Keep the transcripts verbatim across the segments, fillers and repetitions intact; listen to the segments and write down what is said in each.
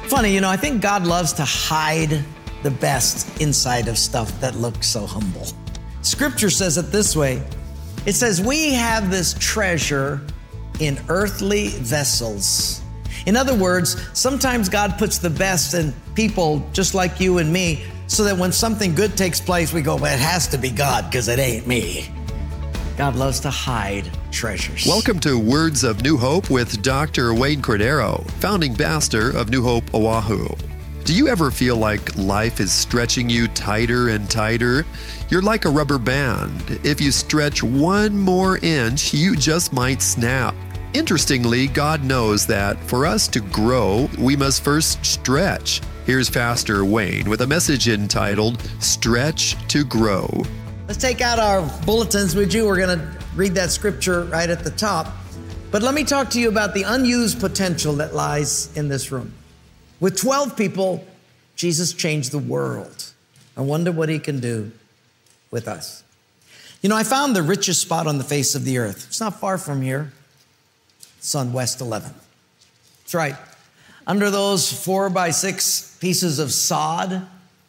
Funny, you know, I think God loves to hide the best inside of stuff that looks so humble. Scripture says it this way. It says, we have this treasure in earthly vessels. In other words, sometimes God puts the best in people just like you and me, so that when something good takes place, we go, well, it has to be God because it ain't me. God loves to hide treasures. Welcome to Words of New Hope with Doctor Wayne Cordero, founding pastor of New Hope, Oahu. Do you ever feel like life is stretching you tighter and tighter? You're like a rubber band. If you stretch one more inch, you just might snap. Interestingly, God knows that for us to grow, we must first stretch. Here's Pastor Wayne with a message entitled, Stretch to Grow. Let's take out our bulletins, would you? We're going to read that scripture right at the top. But let me talk to you about the unused potential that lies in this room. With twelve people, Jesus changed the world. I wonder what he can do with us. You know, I found the richest spot on the face of the earth. It's not far from here. It's on West eleventh. That's right. Under those four by six pieces of sod,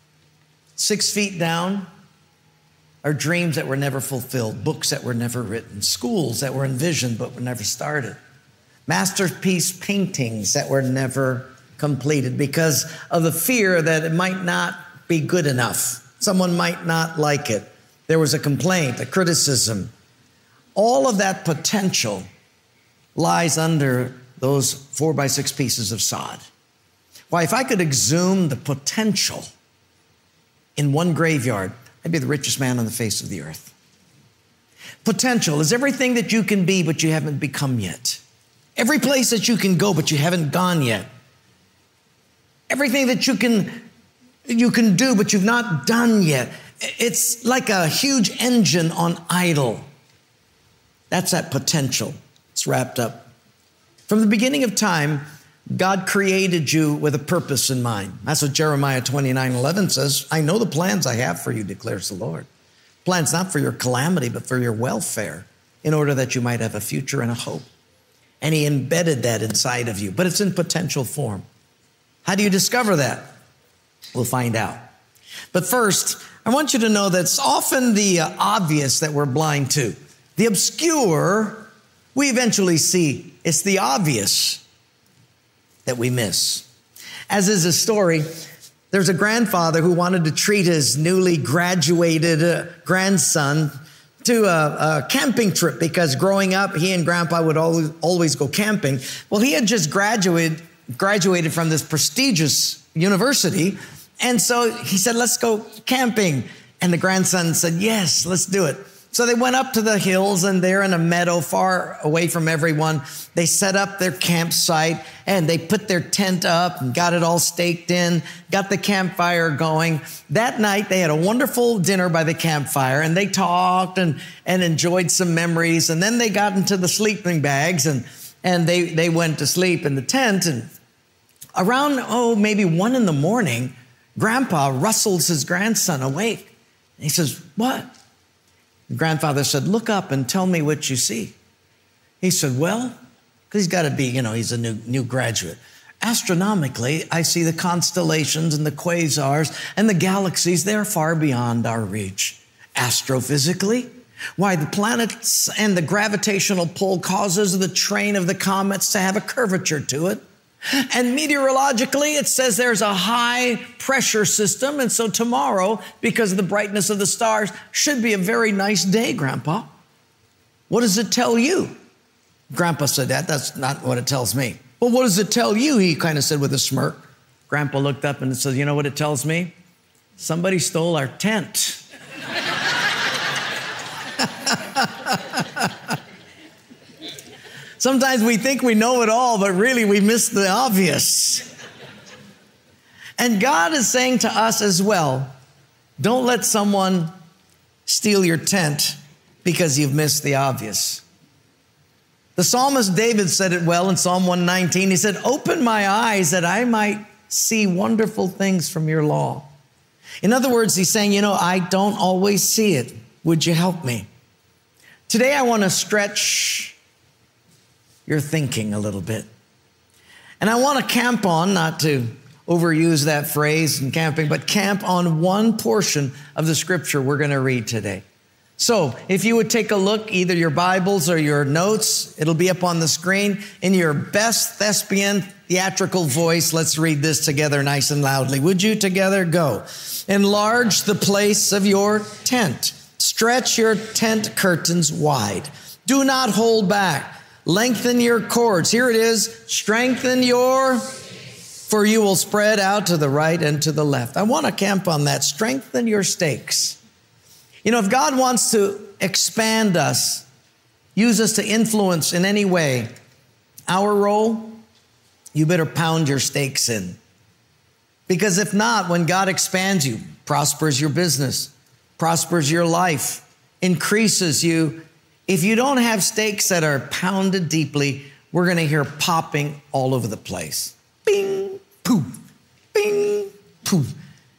six feet down, are dreams that were never fulfilled, books that were never written, schools that were envisioned but were never started, masterpiece paintings that were never completed because of the fear that it might not be good enough. Someone might not like it. There was a complaint, a criticism. All of that potential lies under those four by six pieces of sod. Why, if I could exhume the potential in one graveyard, I'd be the richest man on the face of the earth. Potential is everything that you can be, but you haven't become yet. Every place that you can go, but you haven't gone yet. Everything that you can, you can do, but you've not done yet. It's like a huge engine on idle. That's that potential. It's wrapped up. From the beginning of time, God created you with a purpose in mind. That's what Jeremiah twenty-nine eleven says. I know the plans I have for you, declares the Lord. Plans not for your calamity, but for your welfare, in order that you might have a future and a hope. And he embedded that inside of you, but it's in potential form. How do you discover that? We'll find out. But first, I want you to know that it's often the uh, obvious that we're blind to. The obscure, we eventually see. It's the obvious that we miss. As is a story, there's a grandfather who wanted to treat his newly graduated uh, grandson to a, a camping trip because growing up, he and grandpa would always, always go camping. Well, he had just graduated, graduated from this prestigious university. And so he said, let's go camping. And the grandson said, yes, let's do it. So they went up to the hills and they're in a meadow far away from everyone. They set up their campsite and they put their tent up and got it all staked in, got the campfire going. That night they had a wonderful dinner by the campfire and they talked and, and enjoyed some memories. And then they got into the sleeping bags and, and they, they went to sleep in the tent. And around, oh, maybe one in the morning, Grandpa rustles his grandson awake. And he says, what? The grandfather said, look up and tell me what you see. He said, well, because he's got to be, you know, he's a new, new graduate. Astronomically, I see the constellations and the quasars and the galaxies. They're far beyond our reach. Astrophysically, why, the planets and the gravitational pull causes the train of the comets to have a curvature to it. And meteorologically, it says there's a high pressure system. And so tomorrow, because of the brightness of the stars, should be a very nice day, Grandpa. What does it tell you? Grandpa said, that, that's not what it tells me. Well, what does it tell you? He kind of said with a smirk. Grandpa looked up and said, you know what it tells me? Somebody stole our tent. Sometimes we think we know it all, but really we miss the obvious. And God is saying to us as well, don't let someone steal your tent because you've missed the obvious. The psalmist David said it well in Psalm one nineteen. He said, open my eyes that I might see wonderful things from your law. In other words, he's saying, you know, I don't always see it. Would you help me? Today I want to stretch your thinking a little bit. And I want to camp on, not to overuse that phrase in camping, but camp on one portion of the scripture we're going to read today. So if you would take a look, either your Bibles or your notes, it'll be up on the screen. In your best thespian theatrical voice, let's read this together nice and loudly. Would you together go? Enlarge the place of your tent. Stretch your tent curtains wide. Do not hold back. Lengthen your cords. Here it is. Strengthen your, for you will spread out to the right and to the left. I want to camp on that. Strengthen your stakes. You know, if God wants to expand us, use us to influence in any way our role, you better pound your stakes in. Because if not, when God expands you, prospers your business, prospers your life, increases you, if you don't have stakes that are pounded deeply, we're going to hear popping all over the place. Bing, poof, bing, poof.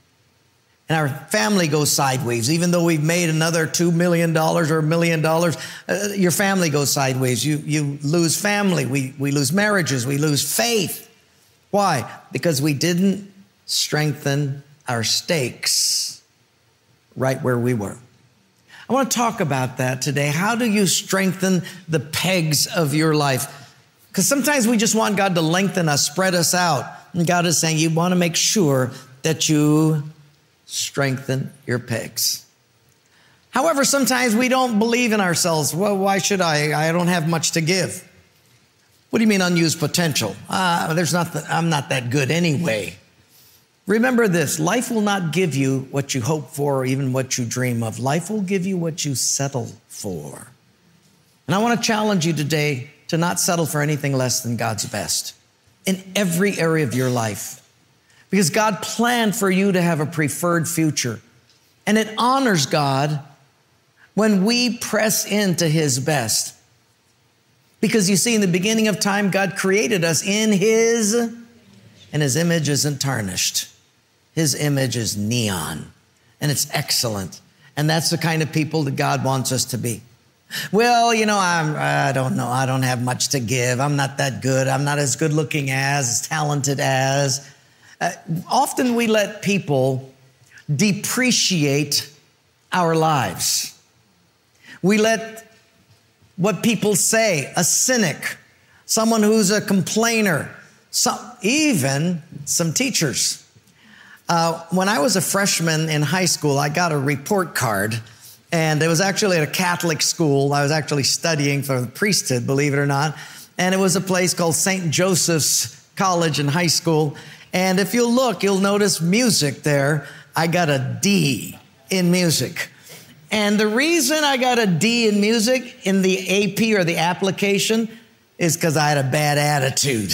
And our family goes sideways. Even though we've made another two million dollars or a million dollars, uh, your family goes sideways. You, you lose family. We, we lose marriages. We lose faith. Why? Because we didn't strengthen our stakes right where we were. I want to talk about that today. How do you strengthen the pegs of your life? Because sometimes we just want God to lengthen us, spread us out. And God is saying you want to make sure that you strengthen your pegs. However, sometimes we don't believe in ourselves. Well, why should I? I don't have much to give. What do you mean unused potential? Uh, there's not the, I'm not that good anyway. Remember this, life will not give you what you hope for or even what you dream of. Life will give you what you settle for. And I want to challenge you today to not settle for anything less than God's best in every area of your life. Because God planned for you to have a preferred future. And it honors God when we press into his best. Because you see, in the beginning of time, God created us in his, and his image isn't tarnished. His image is neon, and it's excellent. And that's the kind of people that God wants us to be. Well, you know, I'm, I don't know. I don't have much to give. I'm not that good. I'm not as good looking as, as talented as. Uh, often we let people depreciate our lives. We let what people say, a cynic, someone who's a complainer, some, even some teachers. Uh, when I was a freshman in high school, I got a report card, and it was actually at a Catholic school. I was actually studying for the priesthood, believe it or not, and it was a place called Saint Joseph's College in high school. And if you look, you'll notice music there. I got a D in music. And the reason I got a D in music in the A P or the application is because I had a bad attitude.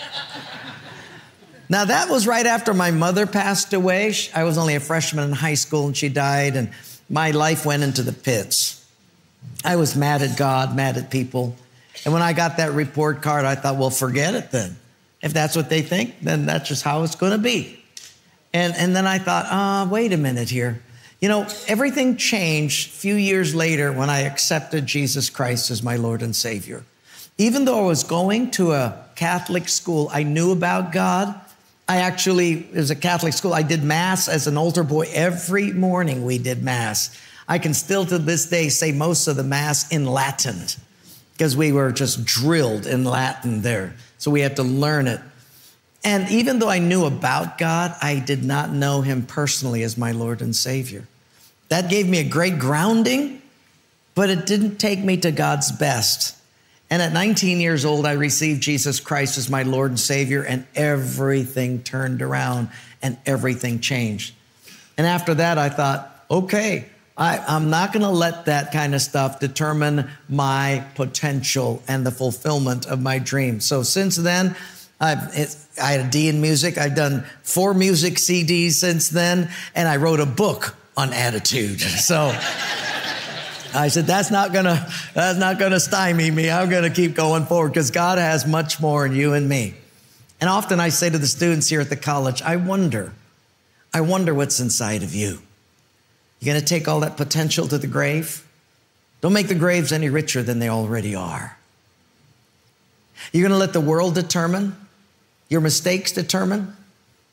Now, that was right after my mother passed away. I was only a freshman in high school and she died, and my life went into the pits. I was mad at God, mad at people. And when I got that report card, I thought, well, forget it then. If that's what they think, then that's just how it's going to be. And, and then I thought, ah, oh, wait a minute here. You know, everything changed a few years later when I accepted Jesus Christ as my Lord and Savior. Even though I was going to a Catholic school, I knew about God. I actually, it was a Catholic school. I did Mass as an altar boy. Every morning we did Mass. I can still to this day say most of the Mass in Latin because we were just drilled in Latin there. So we had to learn it. And even though I knew about God, I did not know him personally as my Lord and Savior. That gave me a great grounding, but it didn't take me to God's best. And at nineteen years old, I received Jesus Christ as my Lord and Savior, and everything turned around and everything changed. And after that, I thought, okay, I, I'm not going to let that kind of stuff determine my potential and the fulfillment of my dreams. So since then, I've, it, I had a D in music. I've done four music C Ds since then, and I wrote a book on attitude. So I said, that's not gonna, that's not gonna stymie me. I'm gonna keep going forward because God has much more in you and me. And often I say to the students here at the college, I wonder, I wonder what's inside of you. You're gonna take all that potential to the grave? Don't make the graves any richer than they already are. You're gonna let the world determine, your mistakes determine,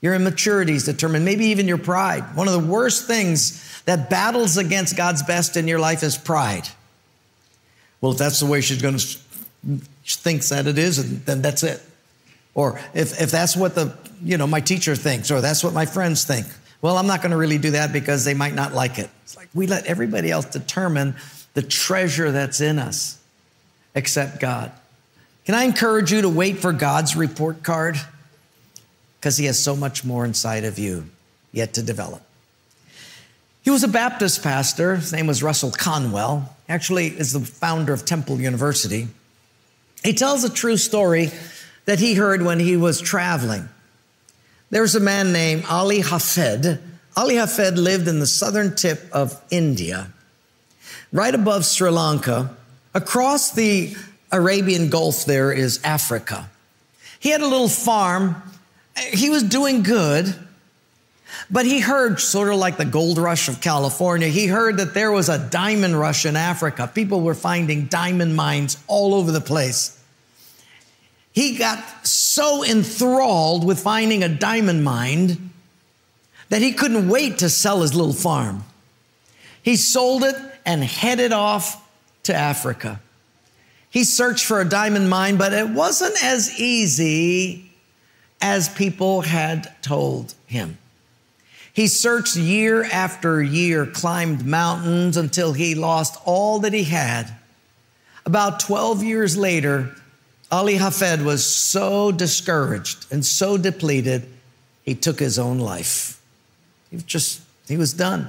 Your immaturity is determined, maybe even your pride. One of the worst things that battles against God's best in your life is pride. Well, if that's the way she's going to thinks that it is, then that's it. Or if, if that's what the, you know, my teacher thinks, or that's what my friends think. Well, I'm not going to really do that because they might not like it. It's like we let everybody else determine the treasure that's in us, except God. Can I encourage you to wait for God's report card? Because he has so much more inside of you yet to develop. He was a Baptist pastor. His name was Russell Conwell. Actually, is the founder of Temple University. He tells a true story that he heard when he was traveling. There was a man named Ali Hafed. Ali Hafed lived in the southern tip of India, right above Sri Lanka. Across the Arabian Gulf there is Africa. He had a little farm. He was doing good, but he heard, sort of like the gold rush of California, he heard that there was a diamond rush in Africa. People were finding diamond mines all over the place. He got so enthralled with finding a diamond mine that he couldn't wait to sell his little farm. He sold it and headed off to Africa. He searched for a diamond mine, but it wasn't as easy as people had told him. He searched year after year, climbed mountains until he lost all that he had. About twelve years later, Ali Hafed was so discouraged and so depleted, he took his own life. He was just, he was done.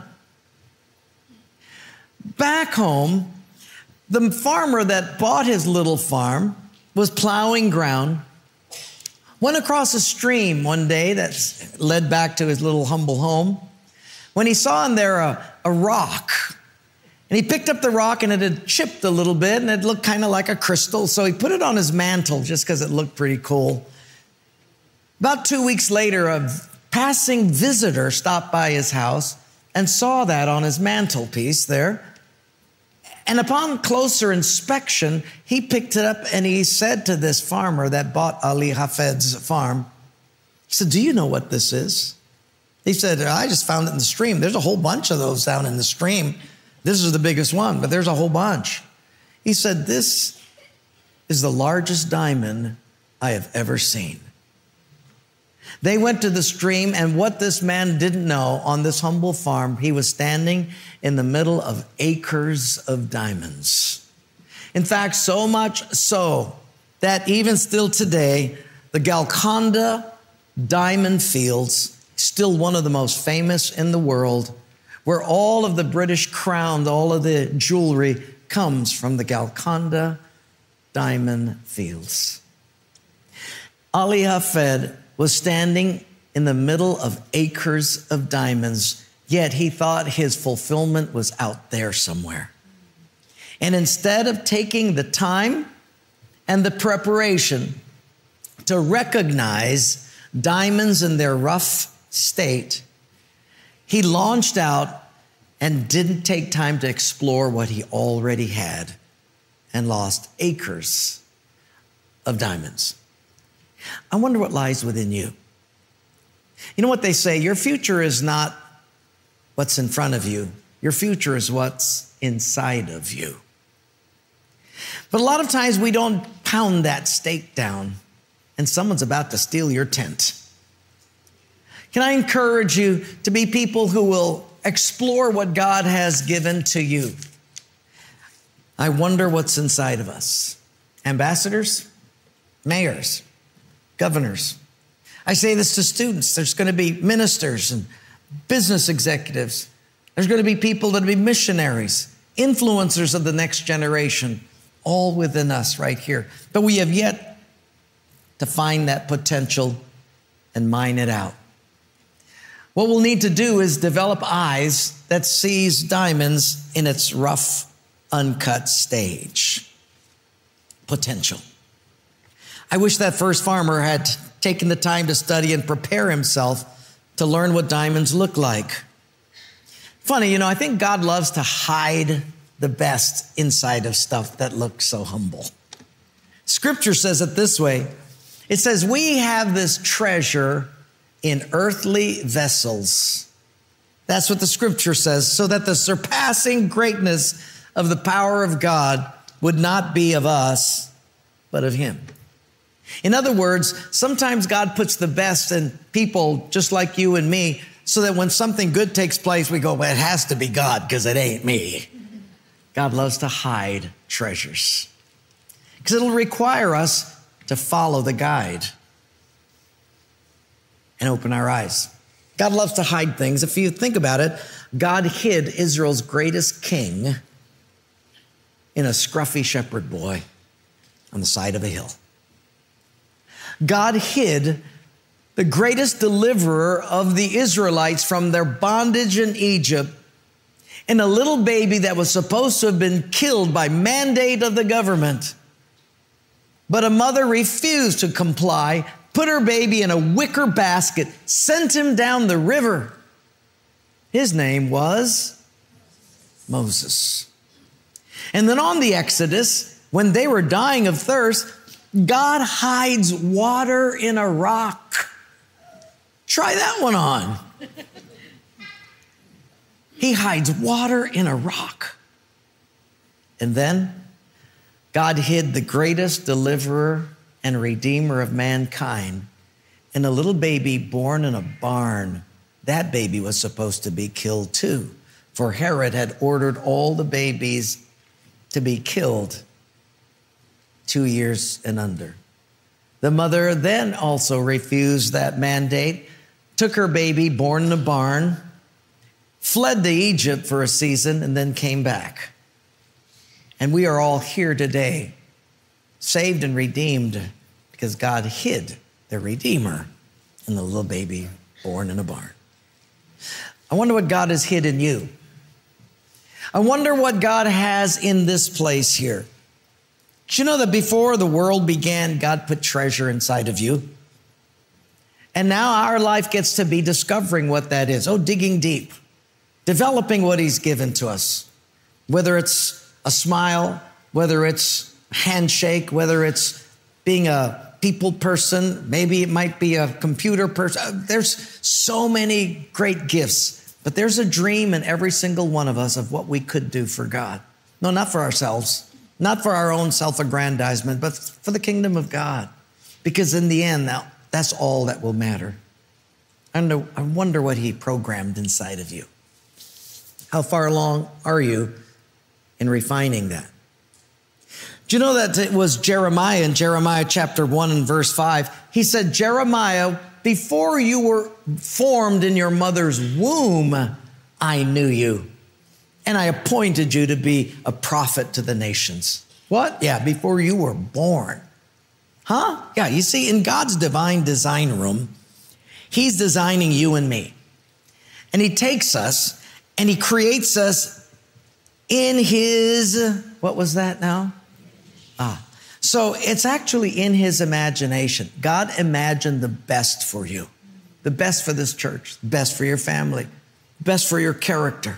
Back home, the farmer that bought his little farm was plowing ground, went across a stream one day that led back to his little humble home, when he saw in there a, a rock. And he picked up the rock and it had chipped a little bit and it looked kind of like a crystal. So he put it on his mantle just because it looked pretty cool. About two weeks later, a passing visitor stopped by his house and saw that on his mantelpiece there. And upon closer inspection, he picked it up and he said to this farmer that bought Ali Hafed's farm, he said, "Do you know what this is?" He said, "I just found it in the stream. There's a whole bunch of those down in the stream. This is the biggest one, but there's a whole bunch." He said, "This is the largest diamond I have ever seen." They went to the stream, and what this man didn't know, on this humble farm, he was standing in the middle of acres of diamonds. In fact, so much so that even still today, the Golconda Diamond Fields, still one of the most famous in the world, where all of the British crown, all of the jewelry comes from the Golconda Diamond Fields. Ali Hafed was standing in the middle of acres of diamonds, yet he thought his fulfillment was out there somewhere. And instead of taking the time and the preparation to recognize diamonds in their rough state, he launched out and didn't take time to explore what he already had and lost acres of diamonds. I wonder what lies within you. You know what they say? Your future is not what's in front of you. Your future is what's inside of you. But a lot of times we don't pound that stake down and someone's about to steal your tent. Can I encourage you to be people who will explore what God has given to you? I wonder what's inside of us. Ambassadors, mayors, governors. I say this to students. There's going to be ministers and business executives. There's going to be people that will be missionaries, influencers of the next generation, all within us right here. But we have yet to find that potential and mine it out. What we'll need to do is develop eyes that sees diamonds in its rough, uncut stage. Potential. I wish that first farmer had taken the time to study and prepare himself to learn what diamonds look like. Funny, you know, I think God loves to hide the best inside of stuff that looks so humble. Scripture says it this way. It says, we have this treasure in earthly vessels. That's what the scripture says, so that the surpassing greatness of the power of God would not be of us, but of him. In other words, sometimes God puts the best in people just like you and me, so that when something good takes place, we go, well, it has to be God because it ain't me. God loves to hide treasures because it'll require us to follow the guide and open our eyes. God loves to hide things. If you think about it, God hid Israel's greatest king in a scruffy shepherd boy on the side of a hill. God hid the greatest deliverer of the Israelites from their bondage in Egypt in a little baby that was supposed to have been killed by mandate of the government. But a mother refused to comply, put her baby in a wicker basket, sent him down the river. His name was Moses. And then on the Exodus, when they were dying of thirst, God hides water in a rock. Try that one on. He hides water in a rock. And then God hid the greatest deliverer and redeemer of mankind in a little baby born in a barn. That baby was supposed to be killed too, for Herod had ordered all the babies to be killed two years and under. The mother then also refused that mandate, took her baby born in a barn, fled to Egypt for a season, and then came back. And we are all here today, saved and redeemed, because God hid the Redeemer in the little baby born in a barn. I wonder what God has hid in you. I wonder what God has in this place here. Did you know that before the world began, God put treasure inside of you? And now our life gets to be discovering what that is. Oh, digging deep, developing what he's given to us, whether it's a smile, whether it's a handshake, whether it's being a people person, maybe it might be a computer person. There's so many great gifts, but there's a dream in every single one of us of what we could do for God. No, not for ourselves, not for our own self-aggrandizement, but for the kingdom of God. Because in the end, now, that's all that will matter. I wonder, I wonder what he programmed inside of you. How far along are you in refining that? Do you know that it was Jeremiah in Jeremiah chapter one and verse five? He said, Jeremiah, before you were formed in your mother's womb, I knew you. And I appointed you to be a prophet to the nations. What? Yeah, before you were born. Huh? Yeah, you see, in God's divine design room, he's designing you and me. And he takes us and he creates us in his, what was that now? Ah, so it's actually in his imagination. God imagined the best for you, the best for this church, the best for your family, the best for your character.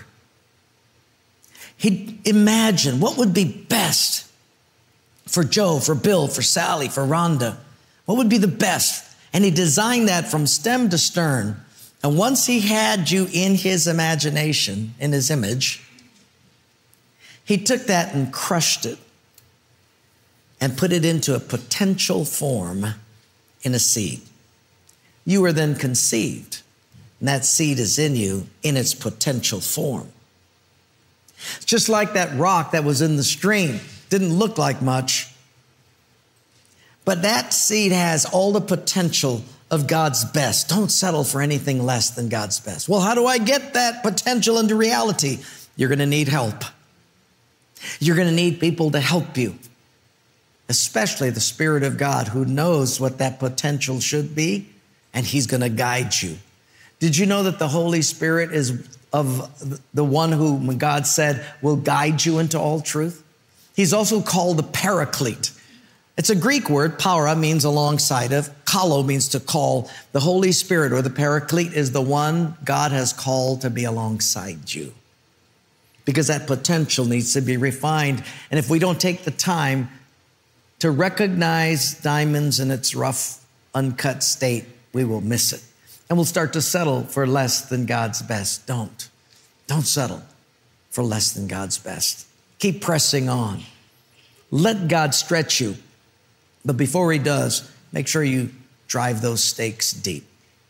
He imagined what would be best for Joe, for Bill, for Sally, for Rhonda. What would be the best? And he designed that from stem to stern. And once he had you in his imagination, in his image, he took that and crushed it and put it into a potential form in a seed. You were then conceived, and that seed is in you in its potential form. It's just like that rock that was in the stream. Didn't look like much, but that seed has all the potential of God's best. Don't settle for anything less than God's best. Well, how do I get that potential into reality? You're going to need help. You're going to need people to help you, especially the Spirit of God who knows what that potential should be, and he's going to guide you. Did you know that the Holy Spirit is of the one who God said will guide you into all truth? He's also called the Paraclete. It's a Greek word. Para means alongside of. Kalo means to call. The Holy Spirit or the Paraclete is the one God has called to be alongside you, because that potential needs to be refined. And if we don't take the time to recognize diamonds in its rough, uncut state, we will miss it. and we'll start to settle for less than God's best. Don't. Don't settle for less than God's best. Keep pressing on. Let God stretch you. But before he does, make sure you drive those stakes deep.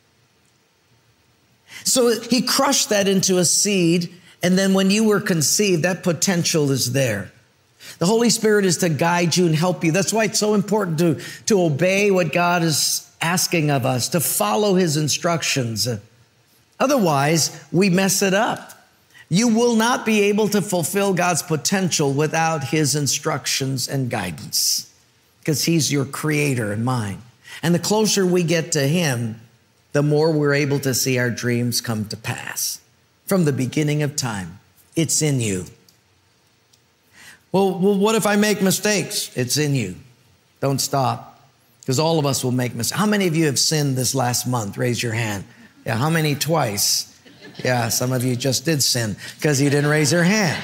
So he crushed that into a seed, and then when you were conceived, that potential is there. The Holy Spirit is to guide you and help you. That's why it's so important to, to obey what God is asking of us, to follow his instructions. Otherwise, we mess it up. You will not be able to fulfill God's potential without his instructions and guidance, because he's your creator and mine. And the closer we get to him, the more we're able to see our dreams come to pass. From the beginning of time, it's in you. Well, well, what if I make mistakes? It's in you. Don't stop, because all of us will make mistakes. How many of you have sinned this last month? Raise your hand. Yeah, how many twice? Yeah, some of you just did sin because you didn't raise your hand.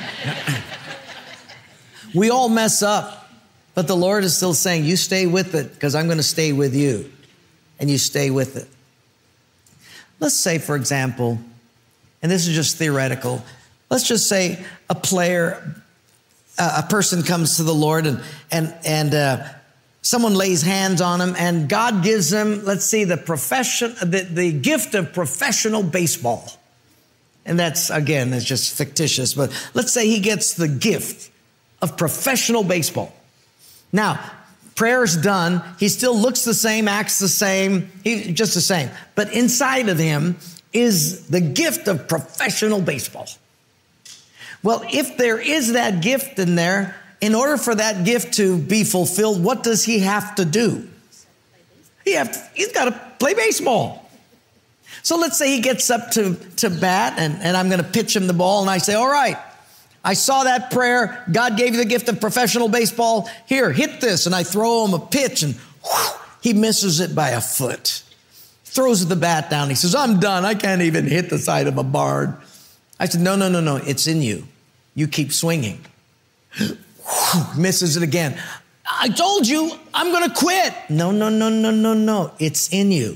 We all mess up, but the Lord is still saying, you stay with it because I'm going to stay with you, and you stay with it. Let's say, for example, and this is just theoretical, let's just say a player, uh, a person comes to the Lord and and and uh, someone lays hands on him, and God gives them, let's see, the profession, the, the gift of professional baseball. And that's, again, it's just fictitious, but let's say he gets the gift of professional baseball. Now, prayer's done. He still looks the same, acts the same, he's just the same. But inside of him is the gift of professional baseball. Well, if there is that gift in there, in order for that gift to be fulfilled, what does he have to do? He have to, he's got to play baseball. So let's say he gets up to, to bat, and, and I'm going to pitch him the ball, and I say, all right, I saw that prayer. God gave you the gift of professional baseball. Here, hit this. And I throw him a pitch, and whew, he misses it by a foot. Throws the bat down. He says, I'm done. I can't even hit the side of a barn. I said, no, no, no, no. It's in you. You keep swinging. Whew, misses it again. I told you I'm going to quit. No, no, no, no, no, no. It's in you.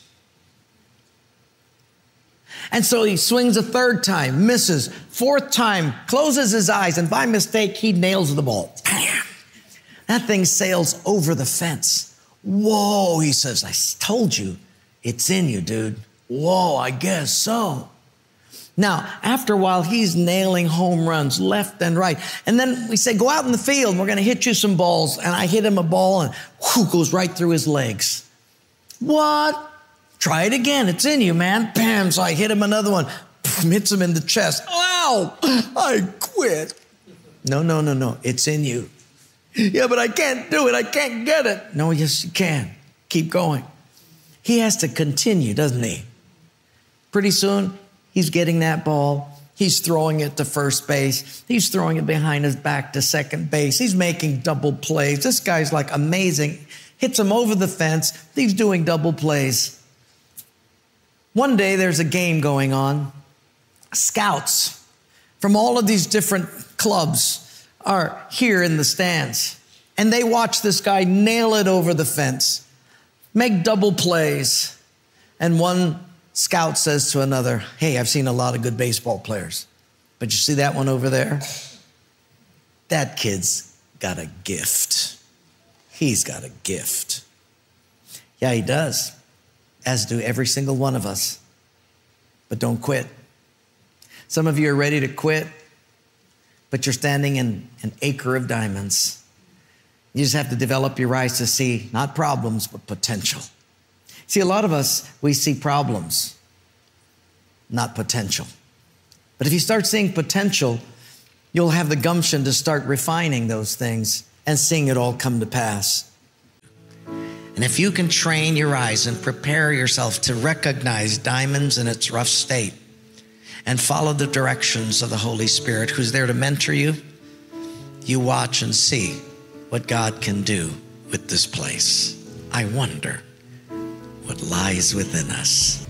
And so he swings a third time, misses, fourth time, closes his eyes, and by mistake, he nails the ball. Bam! That thing sails over the fence. Whoa, he says, I told you, it's in you, dude. Whoa, I guess so. Now, after a while, he's nailing home runs left and right. And then we say, go out in the field, and we're going to hit you some balls. And I hit him a ball, and whoo, goes right through his legs. What? Try it again. It's in you, man. Bam. So I hit him another one. Hits him in the chest. Ow! I quit. No, no, no, no. It's in you. Yeah, but I can't do it. I can't get it. No, yes, you can. Keep going. He has to continue, doesn't he? Pretty soon, he's getting that ball. He's throwing it to first base. He's throwing it behind his back to second base. He's making double plays. This guy's like amazing. Hits him over the fence. He's doing double plays. One day there's a game going on. Scouts from all of these different clubs are here in the stands. And they watch this guy nail it over the fence, make double plays. And one scout says to another, hey, I've seen a lot of good baseball players, but you see that one over there? That kid's got a gift. He's got a gift. Yeah, he does. As do every single one of us. But don't quit. Some of you are ready to quit, but you're standing in an acre of diamonds. You just have to develop your eyes to see not problems, but potential. See, a lot of us, we see problems, not potential. But if you start seeing potential, you'll have the gumption to start refining those things and seeing it all come to pass. And if you can train your eyes and prepare yourself to recognize diamonds in its rough state and follow the directions of the Holy Spirit who's there to mentor you, you watch and see what God can do with this place. I wonder what lies within us.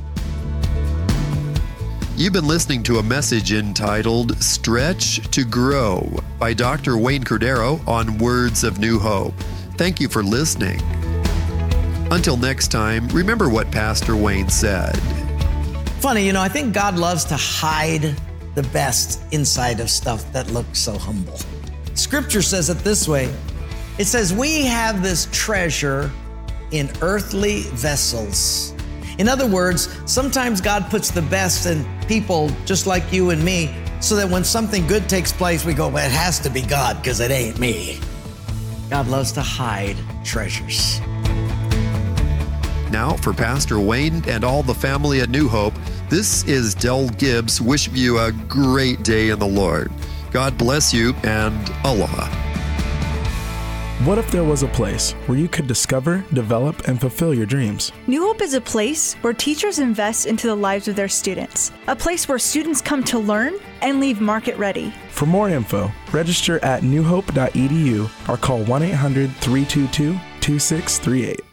You've been listening to a message entitled Stretch to Grow by Doctor Wayne Cordeiro on Words of New Hope. Thank you for listening. Until next time, remember what Pastor Wayne said. Funny, you know, I think God loves to hide the best inside of stuff that looks so humble. Scripture says it this way. It says, we have this treasure in earthly vessels. In other words, sometimes God puts the best in people just like you and me, so that when something good takes place, we go, well, it has to be God because it ain't me. God loves to hide treasures. Now, for Pastor Wayne and all the family at New Hope, this is Del Gibbs wishing you a great day in the Lord. God bless you and aloha. What if there was a place where you could discover, develop, and fulfill your dreams? New Hope is a place where teachers invest into the lives of their students, a place where students come to learn and leave market ready. For more info, register at new hope dot e d u or call one eight hundred, three two two, two six three eight.